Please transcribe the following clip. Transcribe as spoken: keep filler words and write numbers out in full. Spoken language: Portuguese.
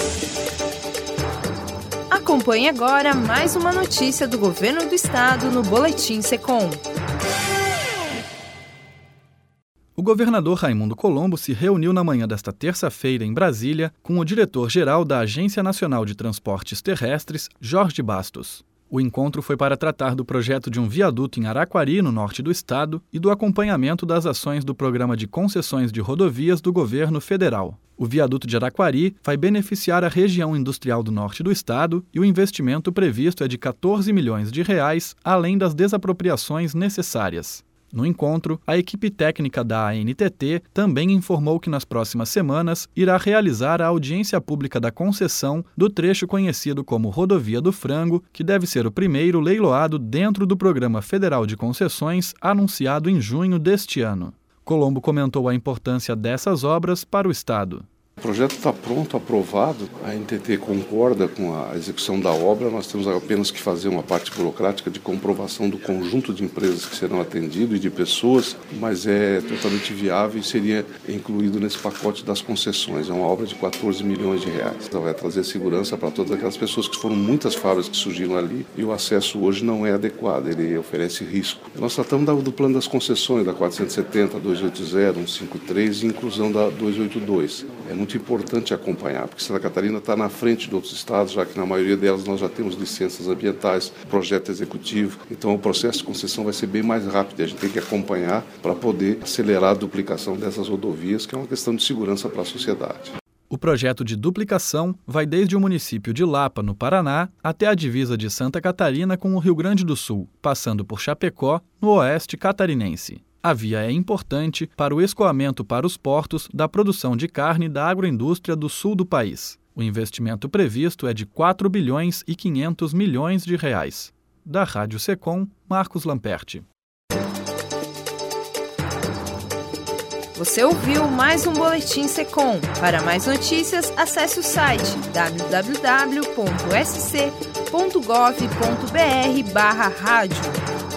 Acompanhe agora mais uma notícia do Governo do Estado no Boletim Secom. O governador Raimundo Colombo se reuniu na manhã desta terça-feira em Brasília com o diretor-geral da Agência Nacional de Transportes Terrestres, Jorge Bastos. O encontro foi para tratar do projeto de um viaduto em Araquari, no norte do estado, e do acompanhamento das ações do Programa de Concessões de Rodovias do Governo Federal. O viaduto de Araquari vai beneficiar a região industrial do norte do estado e o investimento previsto é de quatorze milhões de reais, além das desapropriações necessárias. No encontro, a equipe técnica da A N T T também informou que nas próximas semanas irá realizar a audiência pública da concessão do trecho conhecido como Rodovia do Frango, que deve ser o primeiro leiloado dentro do Programa Federal de Concessões anunciado em junho deste ano. Colombo comentou a importância dessas obras para o estado. O projeto está pronto, aprovado, a N T T concorda com a execução da obra, nós temos apenas que fazer uma parte burocrática de comprovação do conjunto de empresas que serão atendidas e de pessoas, mas é totalmente viável e seria incluído nesse pacote das concessões. É uma obra de quatorze milhões de reais. Então vai trazer segurança para todas aquelas pessoas, que foram muitas fábricas que surgiram ali e o acesso hoje não é adequado, ele oferece risco. Nós tratamos do plano das concessões, da quatrocentos e setenta, duzentos e oitenta, cento e cinquenta e três e inclusão da duzentos e oitenta e dois. É muito importante acompanhar, porque Santa Catarina está na frente de outros estados, já que na maioria delas nós já temos licenças ambientais, projeto executivo, então o processo de concessão vai ser bem mais rápido e a gente tem que acompanhar para poder acelerar a duplicação dessas rodovias, que é uma questão de segurança para a sociedade. O projeto de duplicação vai desde o município de Lapa, no Paraná, até a divisa de Santa Catarina com o Rio Grande do Sul, passando por Chapecó, no oeste catarinense. A via é importante para o escoamento para os portos da produção de carne da agroindústria do sul do país. O investimento previsto é de quatro bilhões e quinhentos milhões de reais. Da Rádio Secom, Marcos Lamperti. Você ouviu mais um Boletim Secom. Para mais notícias, acesse o site w w w ponto s c ponto gov ponto b r barra rádio.